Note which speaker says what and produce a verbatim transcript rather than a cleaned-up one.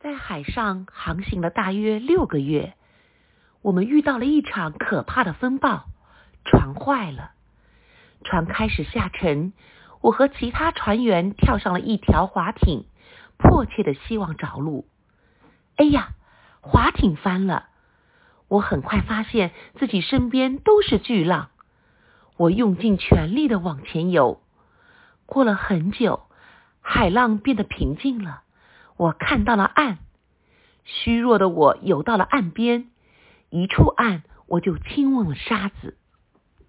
Speaker 1: 在海上航行了大约六个月，我们遇到了一场可怕的风暴，船坏了。船开始下沉，我和其他船员跳上了一条划艇，迫切的希望着陆。哎呀，划艇翻了！我很快发现自己身边都是巨浪，我用尽全力的往前游。过了很久，海浪变得平静了，我看到了岸。虚弱的我游到了岸边，一触岸我就亲吻了沙子。